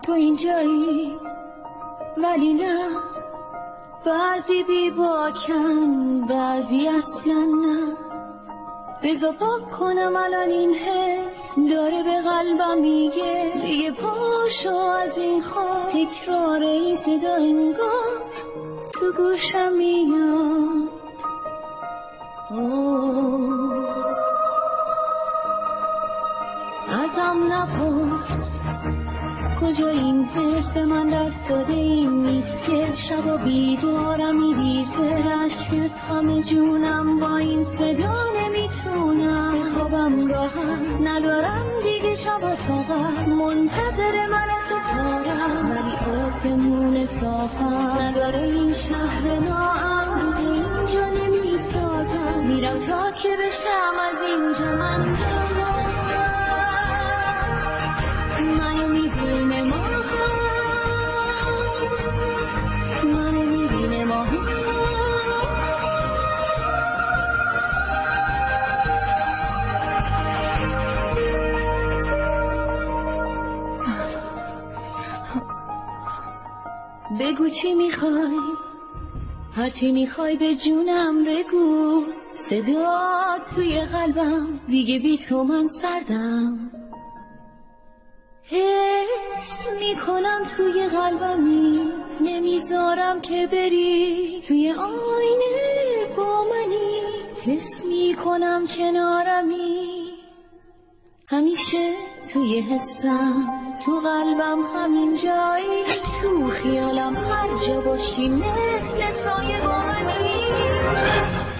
تو اینجایی ولی نه، بعضی بی باکن بعضی اصلا نه. بذار پاک کنم الان این حس داره به قلبم میگه دیگه پاشو از این خواب. تکرار این صدا انگار تو گوشم میاد. ازم نپرس کجا این حس به من دست داده، این نیست که شبا بیدارم میریزه عشقت همه جونم، با این صدا نمیتونم خوابم راحت ندارم دیگه. شبا طاقت منتظر من ستارم، ولی آسمون صافم نداره این شهر ناام. اینجا نمیسازم میرم تا که بشم از اینجا. منو میبینه منو میبینه بگو چی میخوای، هرچی میخوای به جونم بگو. صدا توی قلبم دیگه بی تو من سردم. حس میکنم توی قلبمی نمیذارم که بری، توی آینه با منی. حس میکنم کنارمی همیشه توی حسم، تو قلبم همین جایی، تو خیالم هر جا باشی مثل سایه با منی.